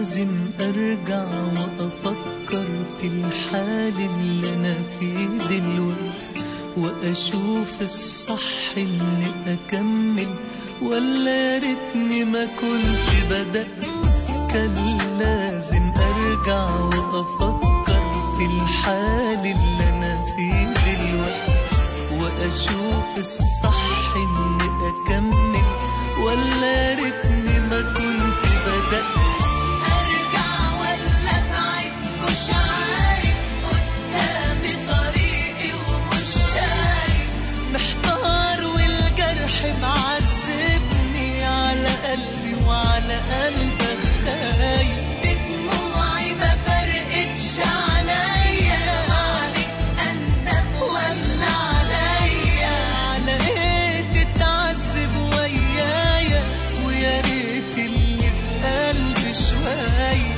لازم ارجع وافكر في الحال اللي انا فيه دلوقتي، واشوف الصح اني اكمل ولا يا ريتني ما كنت بدأت. كان لازم ارجع وافكر في الحال اللي انا فيه دلوقتي، واشوف الصح اني اكمل ولا يا ريتني ما كنت بدأت. ارجع ولا ابعد مش عارف، قدامي طريقي ومش شايف، محتار والجرح معذبني على قلبي وعلى قلبك خايف. بدموعي ما فرقتش عنيا، عليك اندم ولا عليا؟ على ايه تتعذب ويايا ويا ريت اللي في قلبي شوية.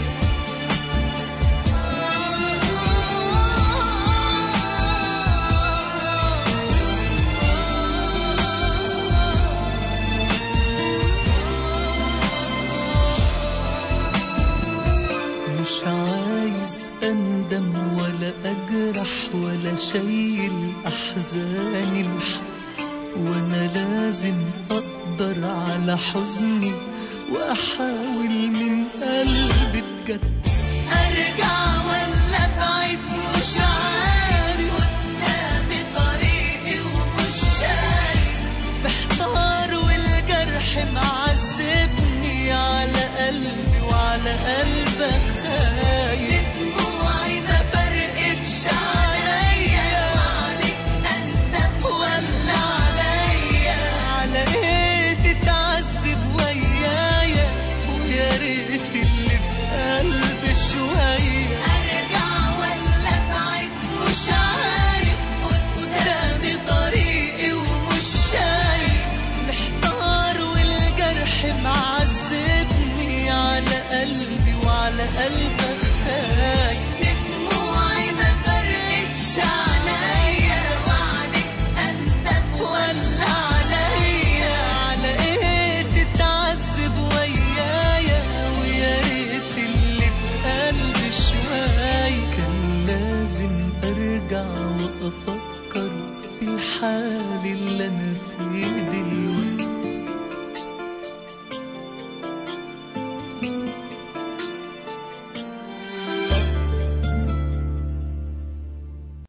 مش عايز اندم ولا اجرح ولا شيل احزاني الحق، وانا لازم اقدر على حزني واحاول من قلبي بجد. ارجع